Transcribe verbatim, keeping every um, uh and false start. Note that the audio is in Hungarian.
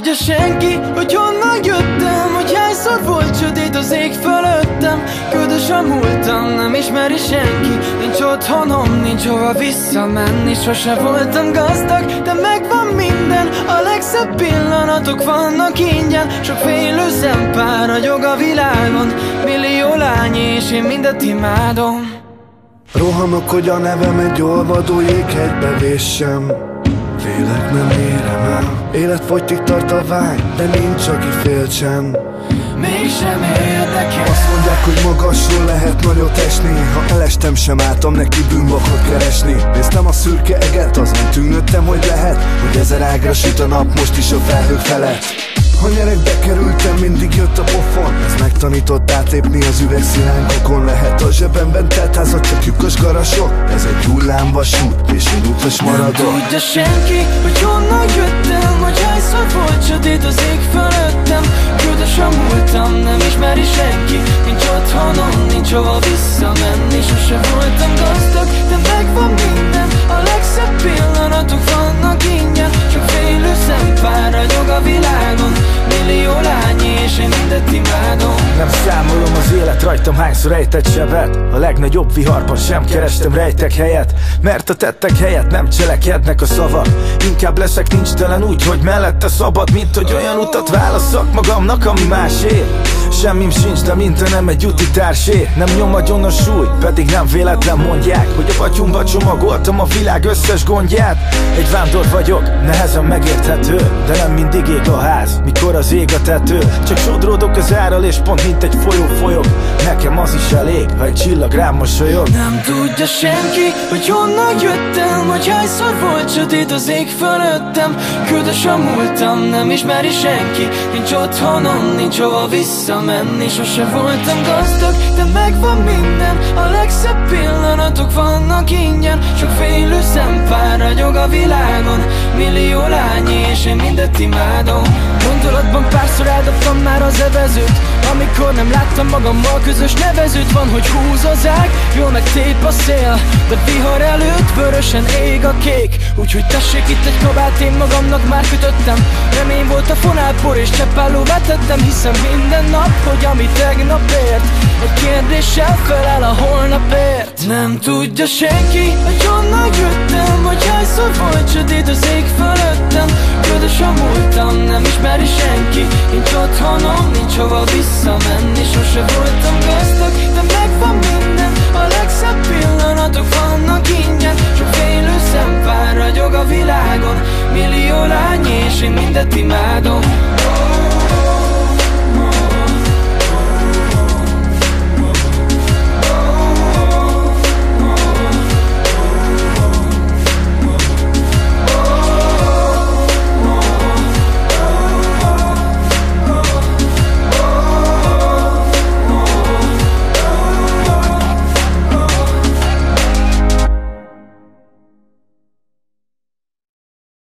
tudja senki, hogy honnan jöttem, hogy hányszor volt sötét az ég fölöttem. Ködös a múltam, nem ismeri senki. Nincs otthonom, nincs hova visszamenni. Sose voltam gazdag, de megvan minden. A legszebb pillanatok vannak ingyen. Sok félő szempár ragyog a világon. Millió lány és én mindet imádom. Rohanok, hogy a nevem egy olvadó jéghegybe véssem. Félek, nem érem el. Életfogytig tart a vágy, de nincs, aki féltsen. Mégsem érdekel. Azt mondják, hogy magasról lehet nagyot esni. Ha elestem, sem álltam neki bűnbakot keresni. Néztem a szürke eget, azon tűnődtem, hogy lehet, hogy ezer ágra süt a nap most is a felhők felett. Ha nyerekbe kerültem, mindig jött a pofon. Ez megtanított átlépni az üvegszilánkokon. Lehet a zsebemben telt házat, csak lyukas garasok. Ez egy hullámvasút, és én utas maradok. Nem tudja senki, hogy honnan jöttem, hogy hányszor volt sötét az ég fölöttem. Ködös a múltam, nem ismeri senki. Nincs otthonom, nincs hova visszamenni. Sose voltam gazdag, de megvan minden. A legszebb pillanatok vannak ingyen. Csak félő szempár ragyog a világon. Millió lány és én mindet imádom. Nem számolom az élet rajtam hányszor ejtett sebet. A legnagyobb viharban sem kerestem rejtek helyet. Mert a tettek helyett nem cselekednek a szavak. Inkább leszek nincs telen úgy, hogy mellette szabad. Mint hogy olyan utat válasszak magamnak, ami másé. Semmim sincs, de mint nem egy úti társé. Nem nyom agyon a súly, pedig nem véletlen mondják, hogy a batyumba csomagoltam a világ összes gondját. Egy vándor vagyok, nehezen megérthető, de nem mindig ég a ház, mikor az ég a tető. Csak sodródok az árral, és pont mint egy folyó folyok. Nekem az is elég, ha egy csillag rám mosolyog. Nem tudja senki, hogy honnan jöttem, hogy hányszor volt sötét az ég fölöttem. Ködös a múltam, nem ismeri senki. Nincs otthonom, nincs hova visszamenni. Sose voltam gazdag, de megvan minden. A legszebb pillanatok vannak ingyen. Sok félő szempár ragyog a világon. Millió lány és én mindet imádom. Gondolatban párszor eldobtam már az evezőt, amikor nem láttam magammal közös nevezőt. Van, hogy húz az ág, jól meg tép a szél, de vihar előtt vörösen ég a kék. Úgyhogy tessék itt egy kabát, én magamnak már kötöttem. Remény volt a fonálpor és cseppálló vetettem. Hiszem minden nap, hogy ami tegnap ért, egy kérdéssel felel a holnapért. Nem tudja senki, hogy honnan jöttem, hogy hányszor volt sötét az ég fölöttem. Ködös a múltam, nem ismeri senki. Nincs otthonom, nincs hova visszamenni. Sose voltam gazdag, de megvan minden. A legszebb pillanatok vannak ingyen. Sok félő szempár ragyog a világon. Millió lány és én mindet imádom.